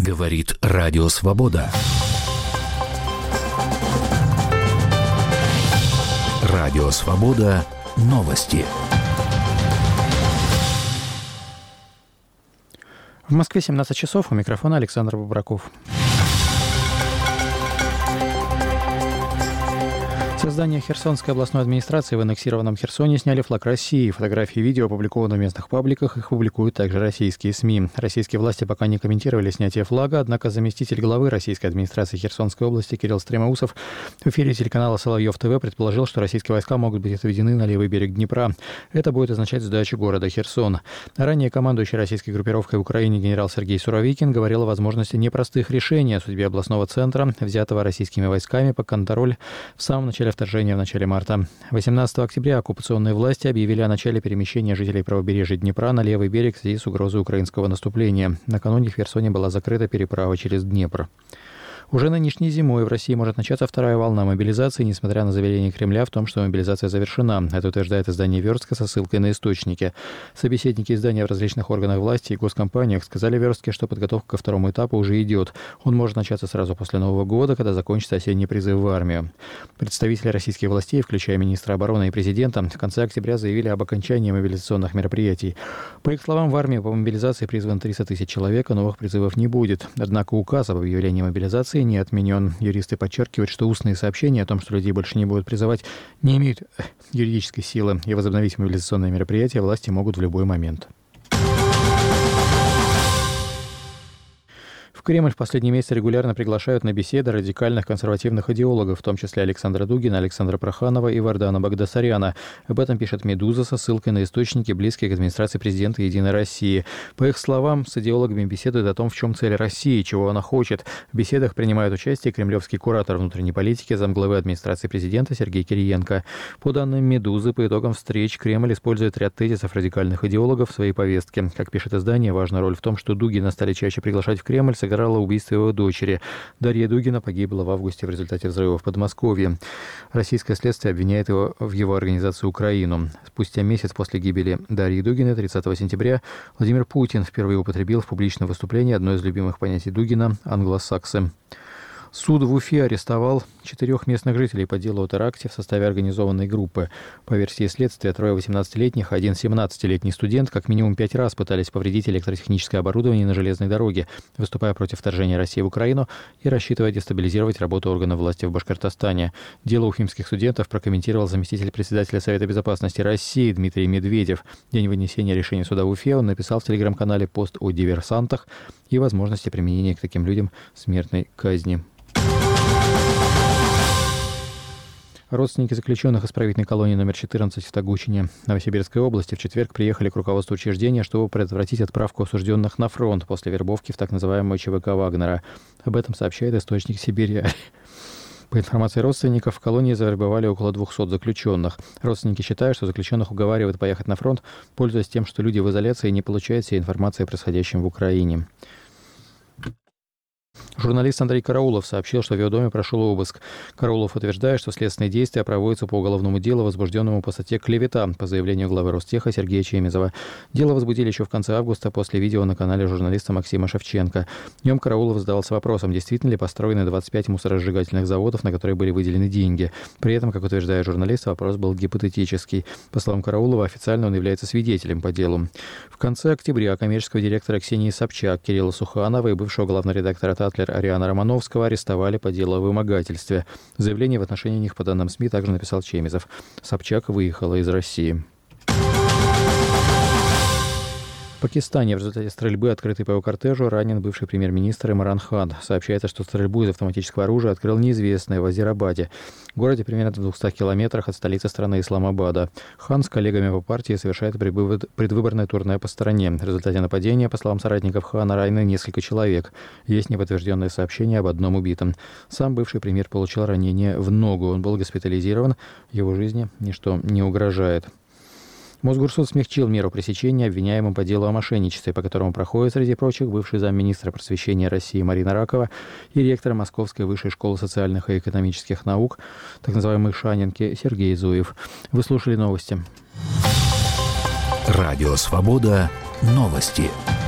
Говорит Радио Свобода. Радио Свобода. Новости. В Москве 17 часов. У микрофона Александр Бобраков. Со здания Херсонской областной администрации в аннексированном Херсоне сняли флаг России. Фотографии и видео опубликованы в местных пабликах, их публикуют также российские СМИ. Российские власти пока не комментировали снятие флага, однако заместитель главы российской администрации Херсонской области Кирилл Стремоусов в эфире телеканала «Соловьев ТВ» предположил, что российские войска могут быть отведены на левый берег Днепра. Это будет означать сдачу города Херсон. Ранее командующий российской группировкой в Украине генерал Сергей Суровикин говорил о возможности непростых решений о судьбе областного центра, взятого российскими войсками под контроль в самом начале вторжения в начале марта. 18 октября оккупационные власти объявили о начале перемещения жителей правобережья Днепра на левый берег в связи с угрозой украинского наступления. Накануне в Херсоне была закрыта переправа через Днепр. Уже нынешней зимой в России может начаться вторая волна мобилизации, несмотря на заверение Кремля в том, что мобилизация завершена. Это утверждает издание «Верстка» со ссылкой на источники. Собеседники издания в различных органах власти и госкомпаниях сказали Верстке, что подготовка ко второму этапу уже идет. Он может начаться сразу после Нового года, когда закончится осенний призыв в армию. Представители российских властей, включая министра обороны и президента, в конце октября заявили об окончании мобилизационных мероприятий. По их словам, в армию по мобилизации призвано 300 тысяч человек, а новых призывов не будет. Однако указ об объявлении мобилизации не отменен. Юристы подчеркивают, что устные сообщения о том, что людей больше не будут призывать, не имеют юридической силы, и возобновить мобилизационные мероприятия власти могут в любой момент. В Кремль в последние месяцы регулярно приглашают на беседы радикальных консервативных идеологов, в том числе Александра Дугина, Александра Проханова и Вардана Багдасаряна. Об этом пишет «Медуза» со ссылкой на источники, близкие к администрации президента «Единой России». По их словам, с идеологами беседуют о том, в чем цель России, чего она хочет. В беседах принимает участие кремлевский куратор внутренней политики, замглавы администрации президента Сергей Кириенко. По данным «Медузы», по итогам встреч Кремль использует ряд тезисов радикальных идеологов в своей повестке. Как пишет издание, важная роль в том, что Дугина стали чаще приглашать в Кремль, сыграло убийство его дочери. Дарья Дугина погибла в августе в результате взрыва в Подмосковье. Российское следствие обвиняет его в его организации Украину. Спустя месяц после гибели Дарьи Дугиной, 30 сентября, Владимир Путин впервые употребил в публичном выступлении одно из любимых понятий Дугина – англосаксы. Суд в Уфе арестовал 4 местных жителей по делу о теракте в составе организованной группы. По версии следствия, 3 18-летних, 1 17-летний студент как минимум 5 раз пытались повредить электротехническое оборудование на железной дороге, выступая против вторжения России в Украину и рассчитывая дестабилизировать работу органов власти в Башкортостане. Дело уфимских студентов прокомментировал заместитель председателя Совета безопасности России Дмитрий Медведев. В день вынесения решения суда в Уфе он написал в телеграм-канале пост о диверсантах и возможности применения к таким людям смертной казни. Родственники заключенных исправительной колонии номер 14 в Тогучине Новосибирской области в четверг приехали к руководству учреждения, чтобы предотвратить отправку осужденных на фронт после вербовки в так называемую ЧВК Вагнера. Об этом сообщает источник Сибири. По информации родственников, в колонии завербовали около 200 заключенных. Родственники считают, что заключенных уговаривают поехать на фронт, пользуясь тем, что люди в изоляции не получают всей информации о происходящем в Украине. Журналист Андрей Караулов сообщил, что в его доме прошел обыск. Караулов утверждает, что следственные действия проводятся по уголовному делу, возбужденному по статье «Клевета» по заявлению главы Ростеха Сергея Чемизова. Дело возбудили еще в конце августа после видео на канале журналиста Максима Шевченко. В нем Караулов задался вопросом, действительно ли построены 25 мусоросжигательных заводов, на которые были выделены деньги. При этом, как утверждает журналист, вопрос был гипотетический. По словам Караулова, официально он является свидетелем по делу. В конце октября коммерческого директора Ксении Собчак, Кирилла Суханова и бывшего главного редактора «Татлер» Ариана Романовского арестовали по делу о вымогательстве. Заявление в отношении них, по данным СМИ, также написал Чемизов. Собчак выехала из России. В Пакистане в результате стрельбы, открытой по его кортежу, ранен бывший премьер-министр Имран Хан. Сообщается, что стрельбу из автоматического оружия открыл неизвестный в Азербайджане, городе примерно в 200 километрах от столицы страны Исламабада. Хан с коллегами по партии совершает предвыборное турне по стране. В результате нападения, по словам соратников Хана, ранены несколько человек. Есть неподтвержденные сообщения об одном убитом. Сам бывший премьер получил ранение в ногу. Он был госпитализирован. Его жизни ничто не угрожает. Мосгорсуд смягчил меру пресечения обвиняемым по делу о мошенничестве, по которому проходит, среди прочих, бывший замминистра просвещения России Марина Ракова и ректор Московской высшей школы социальных и экономических наук, так называемой Шанинки, Сергей Зуев. Вы слушали новости. Радио «Свобода». Новости.